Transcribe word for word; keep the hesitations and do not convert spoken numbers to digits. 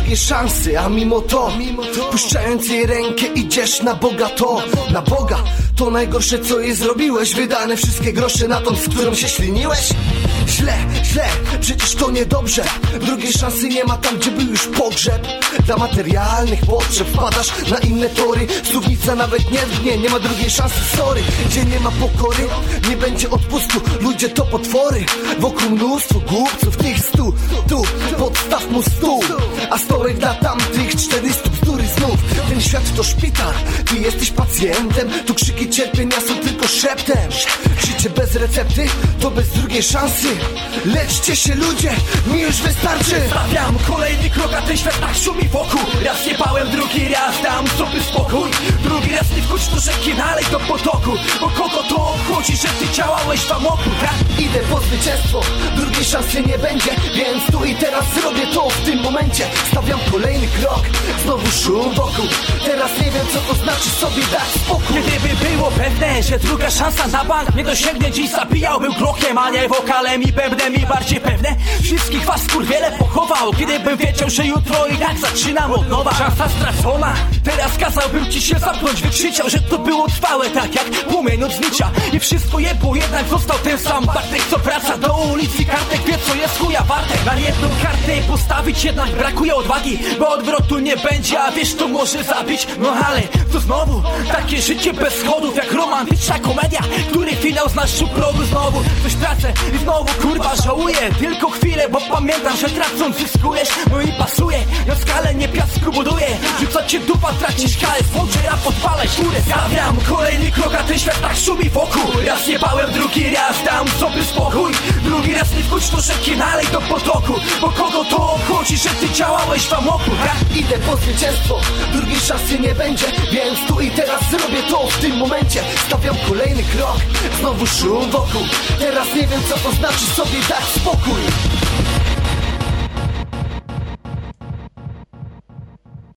drugiej szansy, a mimo to, puszczając jej rękę idziesz na Boga to, na Boga. To najgorsze co jej zrobiłeś, wydane wszystkie grosze na tą, z którą się śliniłeś. Źle, źle, przecież to niedobrze. Drugiej szansy nie ma tam, gdzie był już pogrzeb. Dla materialnych potrzeb wpadasz na inne tory. Słownica nawet nie dnie, nie ma drugiej szansy, sorry. Gdzie nie ma pokory, nie będzie odpustu. Ludzie to potwory, wokół mnóstwo głupców. Tych stu, tu, podstaw mu stół, a stołek dla tamtych czterystu bzdury znów. Ten świat to szpital, ty jesteś pacjentem. Tu krzyki cierpienia są tylko szeptem. Życie bez recepty, to bez drugiej szansy. Leczcie się ludzie, mi już wystarczy. Stawiam kolejny krok, a ten świat tak szumi wokół. Raz jebałem, drugi raz dam sobie spokój. Drugi raz nie wchodź do rzeki, dalej do potoku. Bo kogo to obchodzi, że ty działałeś w amoku, tak? Idę po zwycięstwo, drugiej szansy nie będzie. Więc tu i teraz zrobię to w tym momencie. Stawiam kolejny krok, znowu szum wokół. Teraz nie wiem co to znaczy sobie dać spokój. Gdyby było pewne, że druga szansa na bank nie dosięgnie, dziś zabijałbym krokiem, a nie wokalem i bębnem i bardziej pewne. Wszystkich was kurwiele pochował, gdybym wiedział, że jutro i tak zaczynam od nowa. Szansa stracona, teraz kazałbym ci się zamknąć. Wykrzyczał, że to było trwałe, tak jak płomień od znicza. I wszystko jebło, jednak został ten sam Bartek, co wraca do ulicy. Kartek wie, co jest chuja warte. Na jedną kartę postawić jednak brakuje odwagi, bo odwrotu nie będzie, a wiesz, to może zabić. No ale to znowu takie życie bez schodów, jak romantyczna komedia, który finał znasz u progu. Znowu coś tracę i znowu kurwa żałuję. Tylko chwilę, bo pamiętam, że tracąc zyskujesz. No i pasuje, na skalę nie piasku buduję. Rzuca cię dupa, tracisz kale, włączę rap, odpalę górę. Stawiam kolejny krok, a ten świat tak szumi wokół. Raz jebałem, drugi raz dam sobie spokój. Drugi raz nie wchodź do rzeki, dalej do potoku. Bo kogo to obchodzi, że ty działałeś w amoku, tak? Idę po zwycięstwo, drugiej szansy nie będzie. Więc tu i teraz zrobię to w tym momencie. Stawiam kolejny krok, znowu szum wokół. Teraz nie wiem co to znaczy sobie dać spokój.